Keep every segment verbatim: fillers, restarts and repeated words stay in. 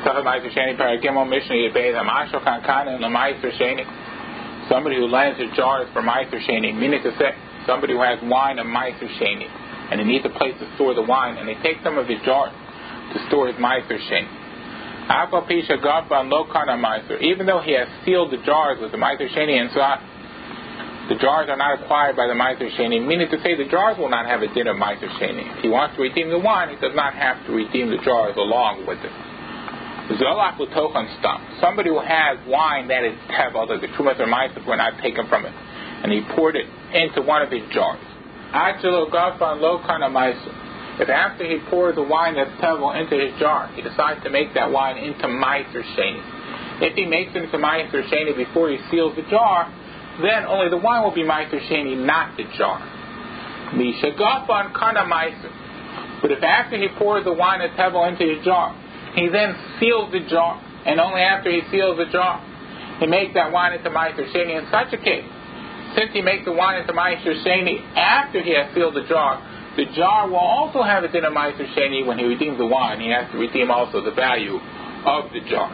Somebody who lends his jars for Meiser Sheni, meaning to say, somebody who has wine of Meiser Sheni, and he needs a place to store the wine, and they take some of his jars to store his Meiser Sheni. Even though he has sealed the jars with the Meiser Sheni inside, the jars are not acquired by the Meiser Sheni, meaning to say the jars will not have a din of Meiser Sheni. If he wants to redeem the wine, he does not have to redeem the jars along with it. Somebody who has wine that is tevel, that the trumas or ma'aser were not taken from it, and he poured it into one of his jars. If after he pours the wine that's tevel into his jar, he decides to make that wine into Meiser Sheni. If he makes it into Meiser Sheni before he seals the jar, then only the wine will be Meiser Sheni, not the jar. But if after he pours the wine that's tevel into his jar, he then seals the jar, and only after he seals the jar, he makes that wine into Meiser Sheni. In such a case, since he makes the wine into Meiser Sheni after he has sealed the jar, the jar will also have a din of Meiser Sheni. When he redeems the wine, he has to redeem also the value of the jar.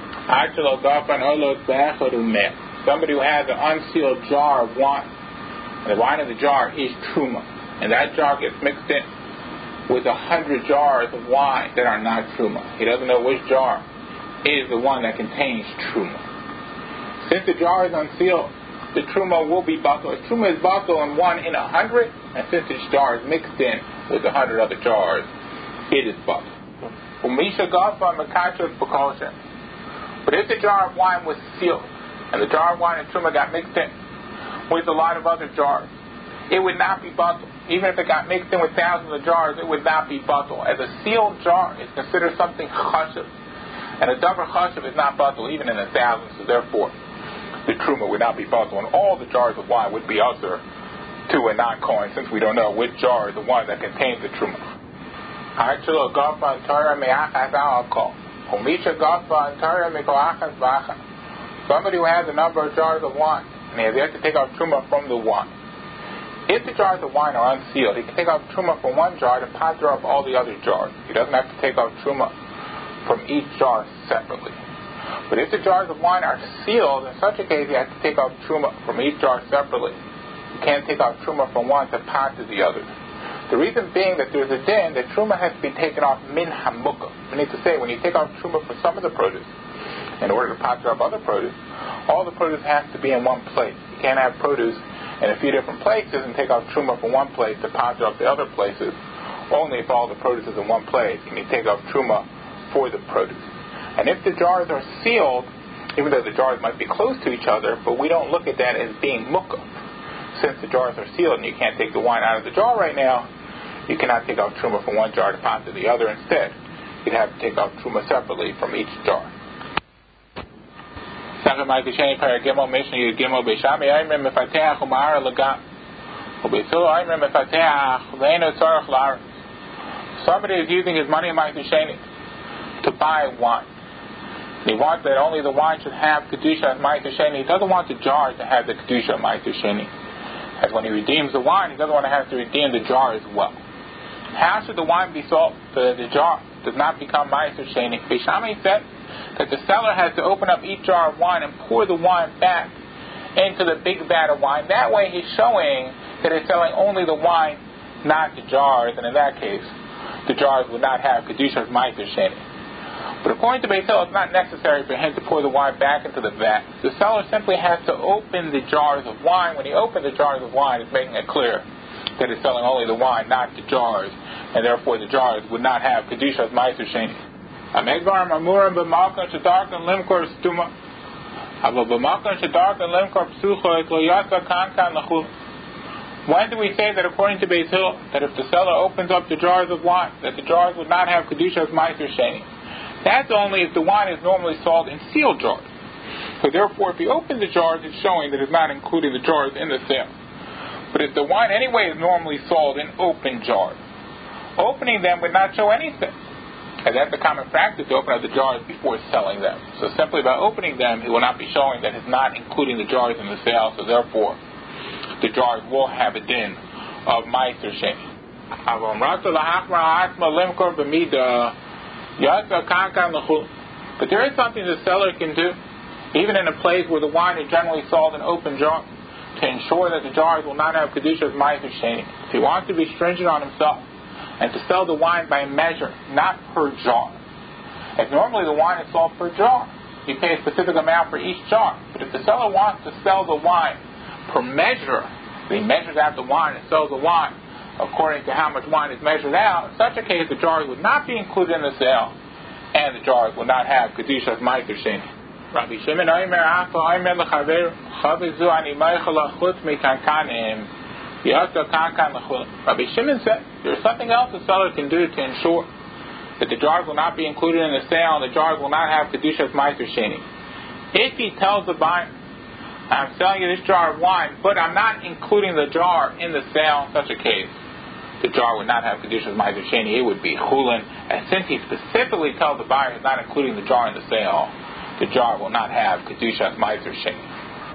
Somebody who has an unsealed jar of wine, and the wine in the jar is truma, and that jar gets mixed in with a hundred jars of wine that are not truma. He doesn't know which jar is the one that contains truma. Since the jar is unsealed, the truma will be batal. If truma is batal in one in a hundred, and since this jar is mixed in with a hundred other jars, it is batal. But if the jar of wine was sealed, and the jar of wine and truma got mixed in with a lot of other jars, it would not be batal. Even if it got mixed in with thousands of jars, it would not be batal. As a sealed jar is considered something chashuv, and a davar chashuv is not batal even in a thousand, so therefore the truma would not be batal, and all the jars of wine would be usher to a non-kohen, since we don't know which jar is the one that contains the truma. Somebody who has a number of jars of wine, and he has yet to take out truma from the wine. If the jars of wine are unsealed, he can take out truma from one jar to pater up all the other jars. He doesn't have to take out truma from each jar separately. But if the jars of wine are sealed, in such a case, he has to take out truma from each jar separately. You can't take out truma from one to pater the other. The reason being that there's a din that truma has to be taken off min hamukah. We need to say, when you take out truma for some of the produce, in order to pater up other produce, all the produce has to be in one place. You can't have produce in a few different places and take out truma from one place to pater up the other places. Only if all the produce is in one place can you take out truma for the produce. And if the jars are sealed, even though the jars might be close to each other, but we don't look at that as being mukah. Since the jars are sealed and you can't take the wine out of the jar right now, you cannot take out truma from one jar to pater the other. Instead, you'd have to take out truma separately from each jar. Somebody is using his money in Meiser Sheni to buy wine. He wants that only the wine should have kedusha of Meiser Sheni. He doesn't want the jar to have the kedusha of Meiser Sheni. As when he redeems the wine, he doesn't want to have to redeem the jar as well. How should the wine be sold so that the jar does not become Meiser Sheni? Beishamai said that the seller has to open up each jar of wine and pour the wine back into the big vat of wine. That way he's showing that he's selling only the wine, not the jars, and in that case, the jars would not have kedusha of Meiser Sheni. But according to Beis Hillel, it's not necessary for him to pour the wine back into the vat. The seller simply has to open the jars of wine. When he opens the jars of wine, it's making it clear that he's selling only the wine, not the jars, and therefore the jars would not have kedusha of Meiser Sheni. When do we say that according to Beis Hillel, that if the seller opens up the jars of wine, that the jars would not have kedusha of Meiser Sheni? That's only if the wine is normally sold in sealed jars. So therefore, if he opens the jars, it's showing that it's not including the jars in the sale. But if the wine anyway is normally sold in open jars, opening them would not show anything. And that's a common practice to open up the jars before selling them. So simply by opening them, he will not be showing that it's not including the jars in the sale. So therefore, the jars will have a din of Meiser Sheni. But there is something the seller can do, even in a place where the wine is generally sold in open jars, to ensure that the jars will not have Kedushas Ma'aser Sheni. If he wants to be stringent on himself and to sell the wine by measure, not per jar. If normally the wine is sold per jar, you pay a specific amount for each jar. But if the seller wants to sell the wine per measure, he measures out the wine and sells the wine according to how much wine is measured out. In such a case, the jars would not be included in the sale, and the jars will not have Kedushas Ma'aser Sheni. Rabbi Shimon Omer Afa Omer L'Chaver Chavizu Ani Meichel Chutz Mikankanim Yasa Kankan L'Chul. Rabbi Shimon said there's something else the seller can do to ensure that the jars will not be included in the sale and the jars will not have Kedushas Ma'aser Sheni. If he tells the buyer, I'm selling you this jar of wine, but I'm not including the jar in the sale, in such a case, the jar would not have Kedushas Ma'aser Sheni. It would be Chulin. And since he specifically tells the buyer he's not including the jar in the sale, the jar will not have Kedushas Ma'aser Sheni.